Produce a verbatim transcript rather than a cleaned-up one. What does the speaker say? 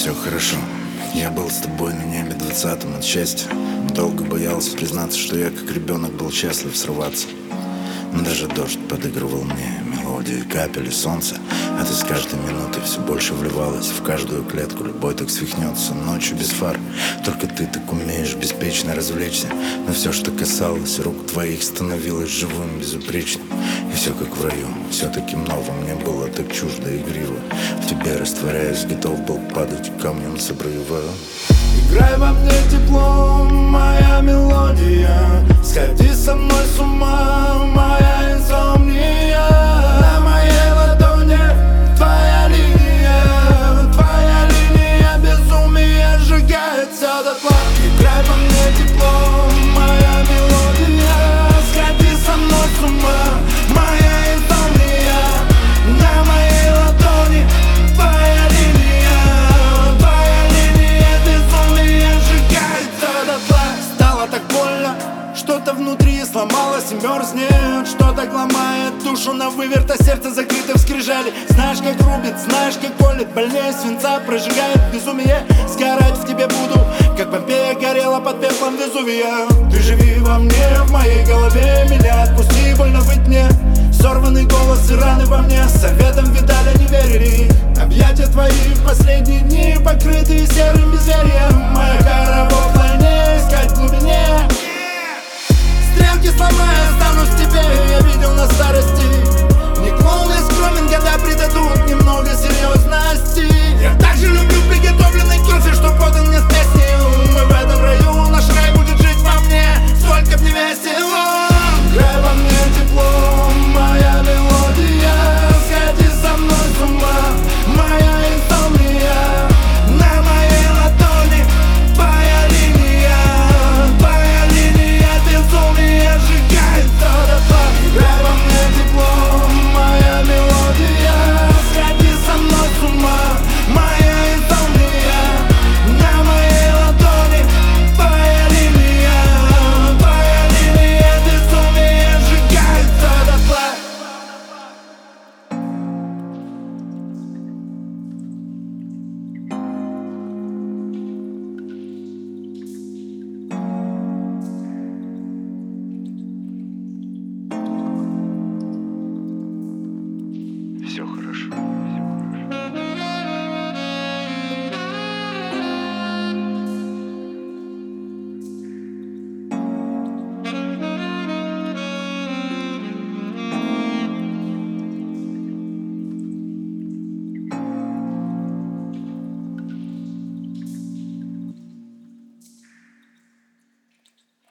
все хорошо. Я был с тобой на небе двадцатом от счастья. Долго боялся признаться, что я как ребенок был счастлив срываться. Но даже дождь подыгрывал мне мелодии капель и солнца. А ты с каждой минутой все больше вливалась в каждую клетку. Любой так свихнется ночью без фар. Только ты так умеешь беспечно развлечься. Но все, что касалось рук твоих, становилось живым, безупречным. И все как в раю, все таким новым. Мне было так чуждо и игриво. В тебе растворяясь, готов был падать камнем с обрыва. Играй во мне тепло, моя мелодия. Сходи со мной с ума, моя инсомния. На моей ладони твоя линия, твоя линия безумия сжигает все дотла. Играй во мне тепло, моя мелодия. Сходи со мной с ума, моя инсомния. На моей ладони твоя линия, твоя линия безумия сжигает все дотла. Стало так больно, что-то внутри сломалось и мерзнет. Что-то ломает душу на выверт, а сердце закрыто в скрижали. Знаешь, как рубит, знаешь, как колет, больнее свинца прожигает безумие. Сгорать в тебе буду, как Помпея горела под пеплом Везувия. Ты живи во мне, в моей голове меня отпусти, больно быть мне. Сорванный голос и раны во мне, советом видали, не верили. Объятия твои в последние дни покрытые серым безверием.